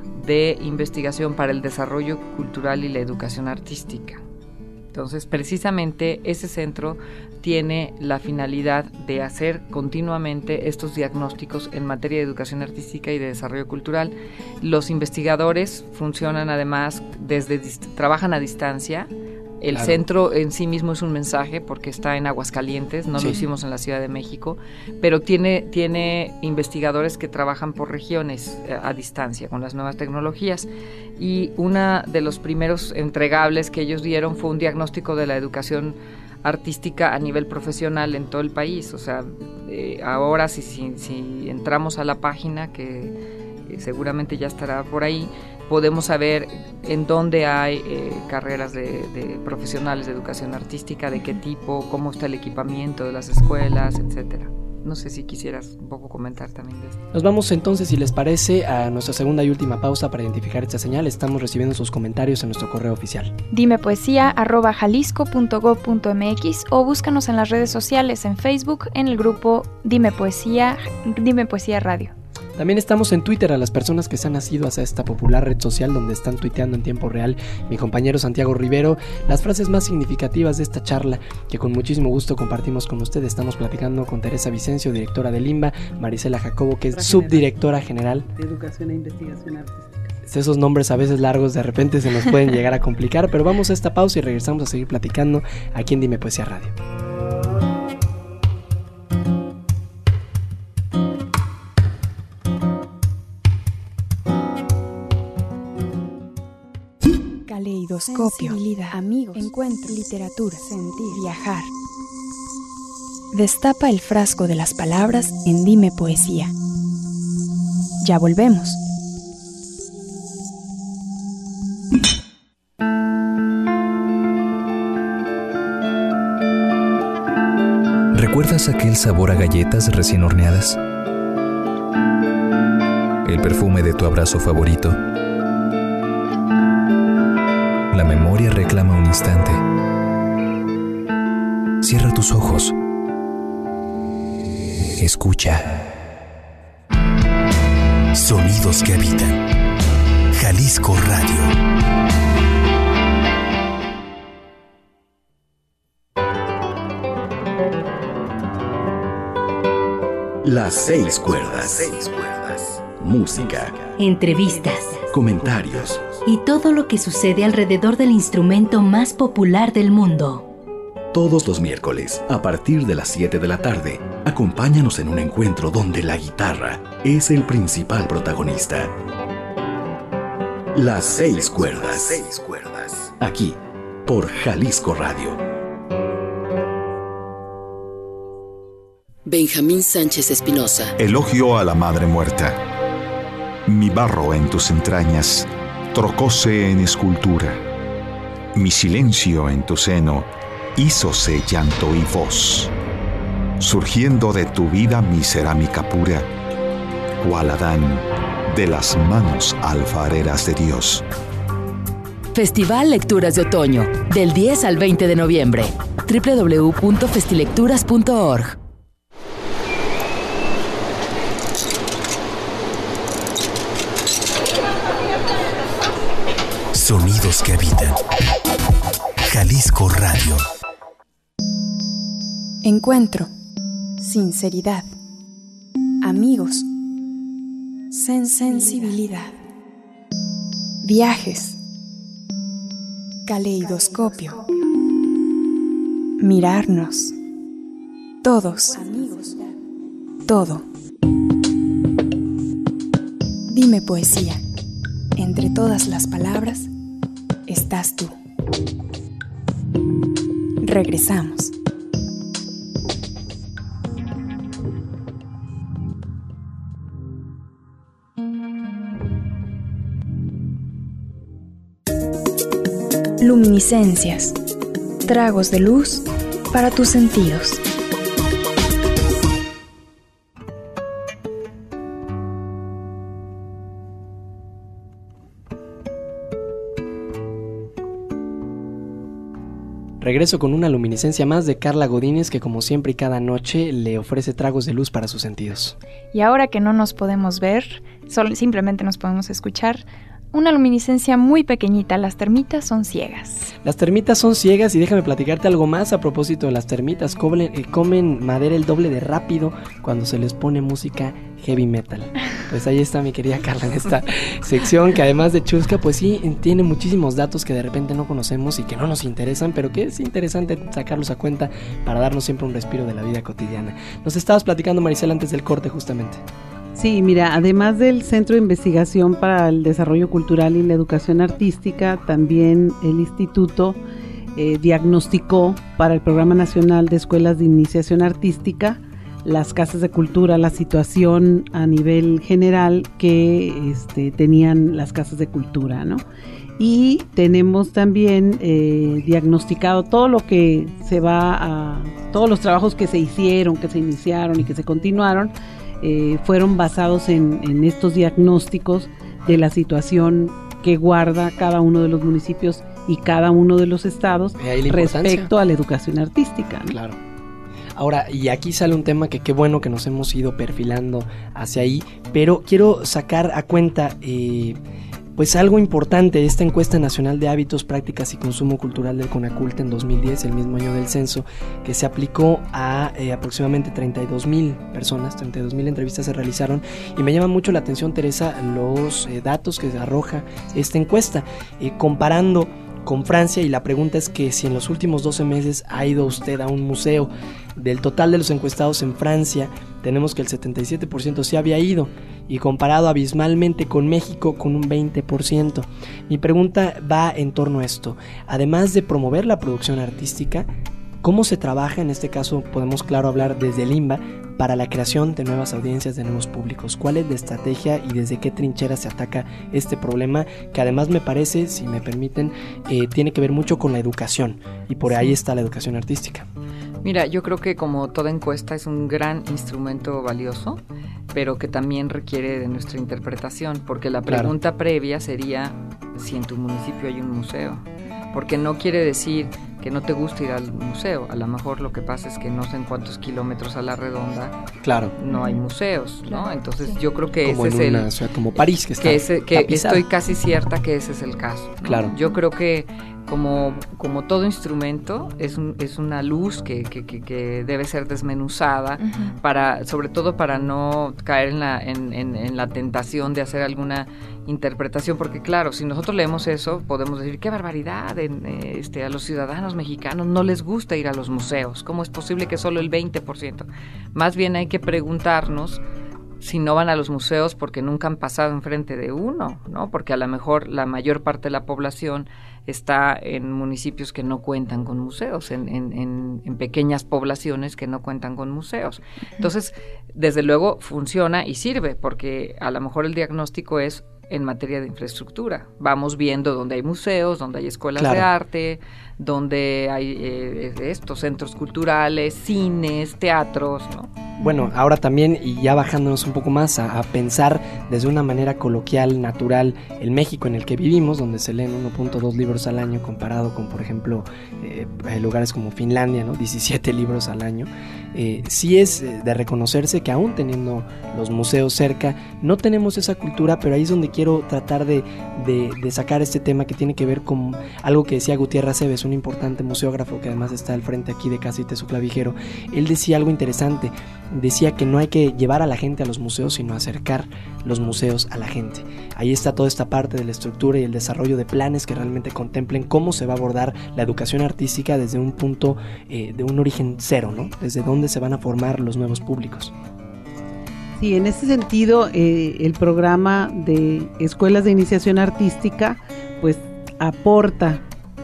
de Investigación para el Desarrollo Cultural y la Educación Artística. Entonces, precisamente ese centro tiene la finalidad de hacer continuamente estos diagnósticos en materia de educación artística y de desarrollo cultural. Los investigadores funcionan además trabajan a distancia. El claro. Centro en sí mismo es un mensaje porque está en Aguascalientes, no lo hicimos en la Ciudad de México, pero tiene investigadores que trabajan por regiones a distancia con las nuevas tecnologías. Y uno de los primeros entregables que ellos dieron fue un diagnóstico de la educación artística a nivel profesional en todo el país. O sea, ahora si entramos a la página, que seguramente ya estará por ahí, podemos saber en dónde hay carreras de profesionales de educación artística, de qué tipo, cómo está el equipamiento de las escuelas, etcétera. No sé si quisieras un poco comentar también de esto. Nos vamos entonces, si les parece, a nuestra segunda y última pausa para identificar esta señal. Estamos recibiendo sus comentarios en nuestro correo oficial. dimepoesia@jalisco.gov.mx o búscanos en las redes sociales, en Facebook, en el grupo Dime Poesía Radio. También estamos en Twitter, a las personas que se han nacido hacia esta popular red social donde están tuiteando en tiempo real mi compañero Santiago Rivero las frases más significativas de esta charla que con muchísimo gusto compartimos con ustedes. Estamos platicando con Teresa Vicencio, directora de Limba, Marisela Jacobo, que es subdirectora general de Educación e Investigación Artística. esos nombres a veces largos de repente se nos pueden llegar a complicar, pero vamos a esta pausa y regresamos a seguir platicando aquí en Dime Poesía Radio. Caleidoscopio, amigos, encuentro, literatura, sentir, viajar. Destapa el frasco de las palabras en Dime Poesía. Ya volvemos. ¿Recuerdas aquel sabor a galletas recién horneadas? ¿El perfume de tu abrazo favorito? La memoria reclama un instante. Cierra tus ojos. Escucha. Sonidos que habitan. Jalisco Radio. Las 6 cuerdas. Música. Entrevistas. Comentarios. Y todo lo que sucede alrededor del instrumento más popular del mundo. Todos los miércoles, a partir de las 7 de la tarde, acompáñanos en un encuentro donde la guitarra es el principal protagonista. Las 6 cuerdas. Aquí, por Jalisco Radio. Benjamín Sánchez Espinosa. Elogio a la Madre Muerta. Mi barro en tus entrañas trocóse en escultura. Mi silencio en tu seno hízose llanto y voz. Surgiendo de tu vida mi cerámica pura, cual Adán de las manos alfareras de Dios. Festival Lecturas de Otoño, del 10 al 20 de noviembre. www.festilecturas.org. Sonidos que habitan. Jalisco Radio. Encuentro, sinceridad, amigos, sensibilidad, viajes, caleidoscopio, mirarnos, todos, todo. Dime Poesía, entre todas las palabras estás tú. Regresamos. Luminiscencias, tragos de luz para tus sentidos. Regreso con una luminiscencia más de Carla Godínez, que como siempre y cada noche le ofrece tragos de luz para sus sentidos. Y ahora que no nos podemos ver, simplemente nos podemos escuchar, una luminiscencia muy pequeñita. Las termitas son ciegas. Las termitas son ciegas y déjame platicarte algo más a propósito de las termitas. Comen madera el doble de rápido cuando se les pone música heavy metal. Pues ahí está mi querida Carla en esta sección que además de chusca, pues sí, tiene muchísimos datos que de repente no conocemos y que no nos interesan, pero que es interesante sacarlos a cuenta para darnos siempre un respiro de la vida cotidiana. Nos estabas platicando, Marisela, antes del corte justamente. Sí, mira, además del Centro de Investigación para el Desarrollo Cultural y la Educación Artística, también el Instituto diagnosticó para el Programa Nacional de Escuelas de Iniciación Artística las casas de cultura, la situación a nivel general que tenían las casas de cultura, ¿no? Y tenemos también diagnosticado todo lo que se va a, todos los trabajos que se hicieron, que se iniciaron y que se continuaron, fueron basados en estos diagnósticos de la situación que guarda cada uno de los municipios y cada uno de los estados respecto a la educación artística, ¿no? Claro. Ahora, y aquí sale un tema que qué bueno que nos hemos ido perfilando hacia ahí, pero quiero sacar a cuenta, pues algo importante, esta encuesta nacional de hábitos, prácticas y consumo cultural del CONACULT en 2010, el mismo año del censo, que se aplicó a aproximadamente 32,000 personas, 32,000 entrevistas se realizaron, y me llama mucho la atención, Teresa, los datos que arroja esta encuesta, comparando con Francia, y la pregunta es que si en los últimos 12 meses ha ido usted a un museo. Del total de los encuestados en Francia, tenemos que el 77% sí había ido, y comparado abismalmente con México con un 20%. Mi pregunta va en torno a esto. Además de promover la producción artística, ¿cómo se trabaja? En este caso podemos, claro, hablar desde el INBA para la creación de nuevas audiencias, de nuevos públicos. ¿Cuál es la estrategia y desde qué trinchera se ataca este problema? Que además me parece, si me permiten, tiene que ver mucho con la educación, y por ahí está la educación artística. Mira, yo creo que como toda encuesta es un gran instrumento valioso, pero que también requiere de nuestra interpretación, porque la pregunta previa sería si en tu municipio hay un museo, porque no quiere decir que no te gusta ir al museo. A lo mejor lo que pasa es que no sé en cuántos kilómetros a la redonda no hay museos, ¿no? Entonces yo creo que como ese en es una ciudad como París, que estoy casi cierta que ese es el caso, ¿no? Claro. Yo creo que como todo instrumento es una luz que debe ser desmenuzada, sobre todo para no caer en la tentación de hacer alguna interpretación, porque claro, si nosotros leemos eso podemos decir qué barbaridad, a los ciudadanos mexicanos no les gusta ir a los museos, ¿cómo es posible que solo el 20%? Más bien hay que preguntarnos si no van a los museos porque nunca han pasado enfrente de uno, ¿no? Porque a lo mejor la mayor parte de la población está en municipios que no cuentan con museos, en pequeñas poblaciones que no cuentan con museos. Entonces, desde luego funciona y sirve, porque a lo mejor el diagnóstico es en materia de infraestructura. Vamos viendo dónde hay museos, dónde hay escuelas de arte, donde hay estos centros culturales, cines, teatros, ¿no? Bueno, ahora también, y ya bajándonos un poco más a pensar desde una manera coloquial, natural, el México en el que vivimos, donde se leen 1.2 libros al año comparado con, por ejemplo, lugares como Finlandia, ¿no? 17 libros al año. Sí es de reconocerse que aún teniendo los museos cerca, no tenemos esa cultura, pero ahí es donde quiero tratar de sacar este tema que tiene que ver con algo que decía Gutiérrez Aceves, un importante museógrafo que además está al frente aquí de Casa y Teso Clavijero. Él decía algo interesante, decía que no hay que llevar a la gente a los museos, sino acercar los museos a la gente. Ahí está toda esta parte de la estructura y el desarrollo de planes que realmente contemplen cómo se va a abordar la educación artística desde un punto de un origen cero, ¿no? Desde dónde se van a formar los nuevos públicos. Sí, en ese sentido, el programa de escuelas de iniciación artística, pues aporta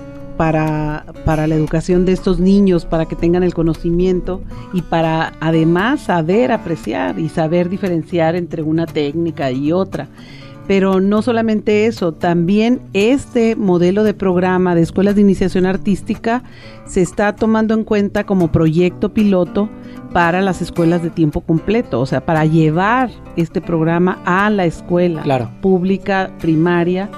para la educación de estos niños, para que tengan el conocimiento y para además saber apreciar y saber diferenciar entre una técnica y otra. Pero no solamente eso, también este modelo de programa de escuelas de iniciación artística se está tomando en cuenta como proyecto piloto para las escuelas de tiempo completo, o sea, para llevar este programa a la escuela pública, primaria,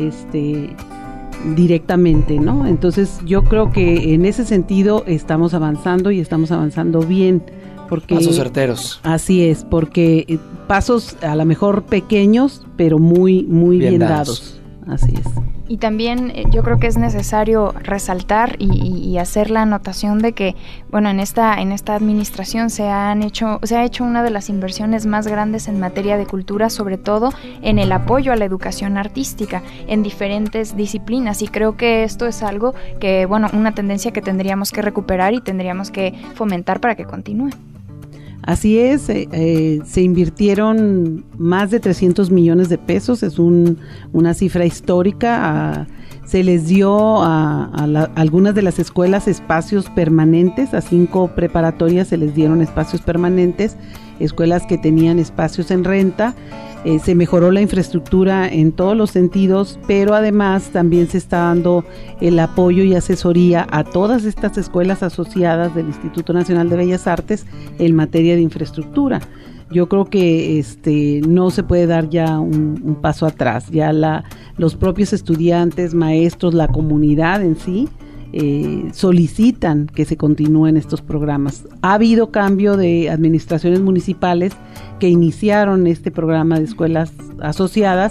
directamente, ¿no? Entonces yo creo que en ese sentido estamos avanzando y estamos avanzando bien. Porque, pasos certeros. Así es, porque pasos a lo mejor pequeños, pero muy bien dados. Así es. Y también yo creo que es necesario resaltar y hacer la anotación de que, bueno, en esta administración se ha hecho una de las inversiones más grandes en materia de cultura, sobre todo en el apoyo a la educación artística en diferentes disciplinas, y creo que esto es algo que, bueno, una tendencia que tendríamos que recuperar y tendríamos que fomentar para que continúe. Así es, se invirtieron más de 300 millones de pesos, es una cifra histórica. Se les dio a algunas de las escuelas espacios permanentes, a 5 preparatorias se les dieron espacios permanentes, escuelas que tenían espacios en renta. Se mejoró la infraestructura en todos los sentidos, pero además también se está dando el apoyo y asesoría a todas estas escuelas asociadas del Instituto Nacional de Bellas Artes en materia de infraestructura. Yo creo que no se puede dar ya un paso atrás, ya los propios estudiantes, maestros, la comunidad en sí, solicitan que se continúen estos programas. Ha habido cambio de administraciones municipales que iniciaron este programa de escuelas asociadas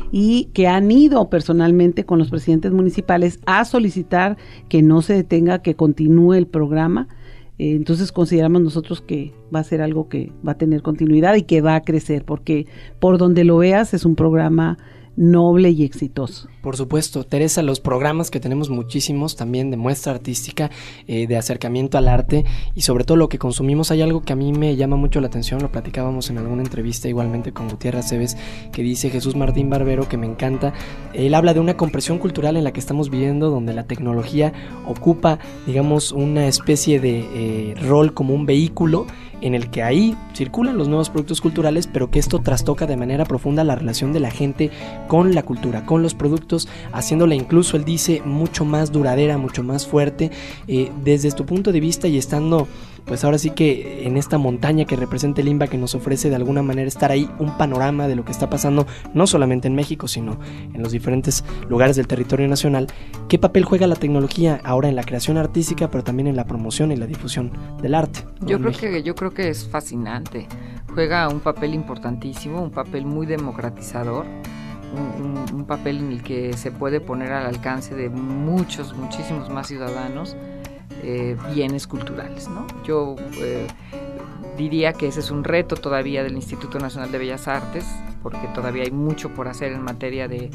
y que han ido personalmente con los presidentes municipales a solicitar que no se detenga, que continúe el programa. Entonces consideramos nosotros que va a ser algo que va a tener continuidad y que va a crecer, porque por donde lo veas es un programa noble y exitoso. Por supuesto, Teresa, los programas que tenemos muchísimos también de muestra artística, de acercamiento al arte y sobre todo lo que consumimos. Hay algo que a mí me llama mucho la atención, lo platicábamos en alguna entrevista igualmente con Gutiérrez Aceves, que dice Jesús Martín Barbero, que me encanta. Él habla de una compresión cultural en la que estamos viviendo, donde la tecnología ocupa, digamos, una especie de rol como un vehículo en el que ahí circulan los nuevos productos culturales, pero que esto trastoca de manera profunda la relación de la gente con la cultura, con los productos, haciéndola incluso, él dice, mucho más duradera, mucho más fuerte. Desde tu punto de vista y estando, pues ahora sí que en esta montaña que representa el INBA, que nos ofrece de alguna manera estar ahí, un panorama de lo que está pasando, no solamente en México, sino en los diferentes lugares del territorio nacional, ¿qué papel juega la tecnología ahora en la creación artística, pero también en la promoción y la difusión del arte? Yo creo que es fascinante, juega un papel importantísimo, un papel muy democratizador, un papel en el que se puede poner al alcance de muchísimos más ciudadanos bienes culturales, ¿no? Yo diría que ese es un reto todavía del Instituto Nacional de Bellas Artes, porque todavía hay mucho por hacer en materia de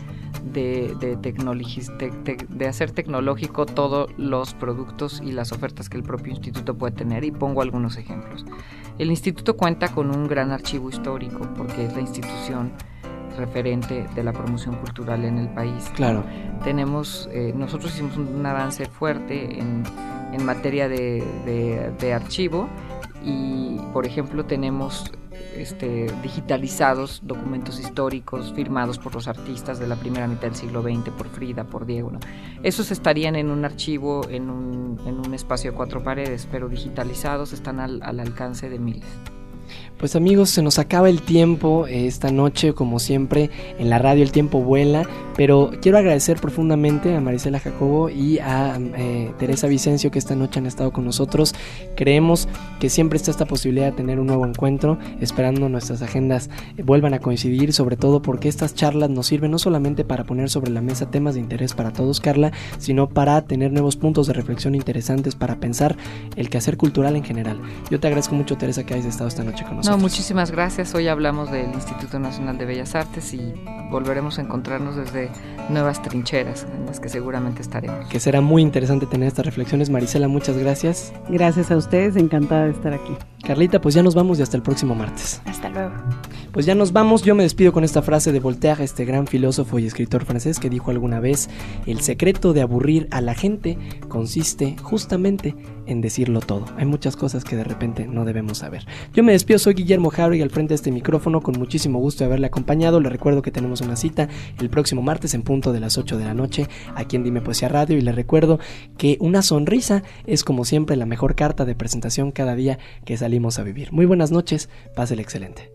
hacer tecnológico todos los productos y las ofertas que el propio instituto puede tener, y pongo algunos ejemplos. El instituto cuenta con un gran archivo histórico, porque es la institución referente de la promoción cultural en el país. Claro. Tenemos, nosotros hicimos un avance fuerte en materia de archivo, y por ejemplo tenemos digitalizados documentos históricos firmados por los artistas de la primera mitad del siglo XX, por Frida, por Diego, ¿no? Esos estarían en un archivo, en un espacio de 4 paredes, pero digitalizados están al alcance de miles. Pues amigos, se nos acaba el tiempo esta noche, como siempre en la radio el tiempo vuela, pero quiero agradecer profundamente a Marisela Jacobo y a Teresa Vicencio, que esta noche han estado con nosotros. Creemos que siempre está esta posibilidad de tener un nuevo encuentro, esperando nuestras agendas vuelvan a coincidir, sobre todo porque estas charlas nos sirven no solamente para poner sobre la mesa temas de interés para todos, Carla, sino para tener nuevos puntos de reflexión interesantes, para pensar el quehacer cultural en general. Yo te agradezco mucho, Teresa, que hayas estado esta noche con nosotros. No, muchísimas gracias. Hoy hablamos del Instituto Nacional de Bellas Artes y volveremos a encontrarnos desde nuevas trincheras en las que seguramente estaremos. Que será muy interesante tener estas reflexiones. Marisela, muchas gracias. Gracias a ustedes, encantada de estar aquí. Carlita, pues ya nos vamos y hasta el próximo martes. Hasta luego. Pues ya nos vamos. Yo me despido con esta frase de Voltaire, este gran filósofo y escritor francés, que dijo alguna vez: el secreto de aburrir a la gente consiste justamente en decirlo todo. Hay muchas cosas que de repente no debemos saber. Yo me despido, soy Guillermo Jauregui, al frente de este micrófono, con muchísimo gusto de haberle acompañado. Le recuerdo que tenemos una cita el próximo martes en punto de las 8 de la noche aquí en Dime Poesía Radio, y le recuerdo que una sonrisa es, como siempre, la mejor carta de presentación cada día que salimos a vivir. Muy buenas noches, pásele excelente.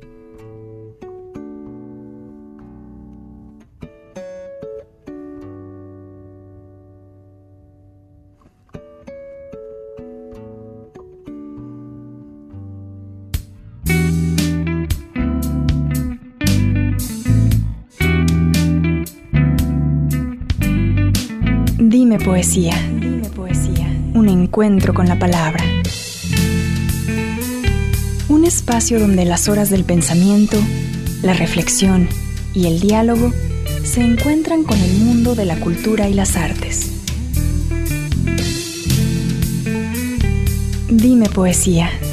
Dime poesía. Dime poesía. Un encuentro con la palabra. Un espacio donde las horas del pensamiento, la reflexión y el diálogo se encuentran con el mundo de la cultura y las artes. Dime poesía.